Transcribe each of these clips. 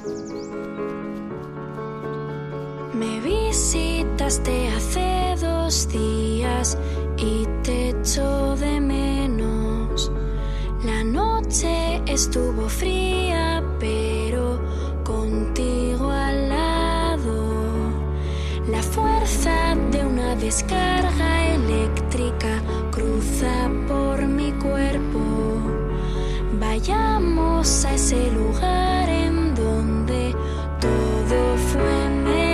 Me visitaste hace 2 días y te echo de menos. La noche estuvo fría, pero contigo al lado. La fuerza de una descarga eléctrica cruza por mi cuerpo. Vayamos a ese lugar en donde todo fue mejor.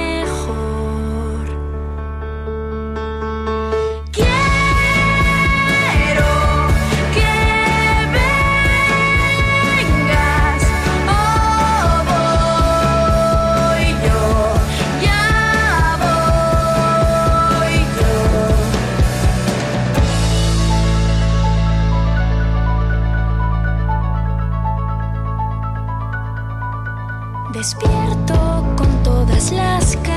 Despierto con todas las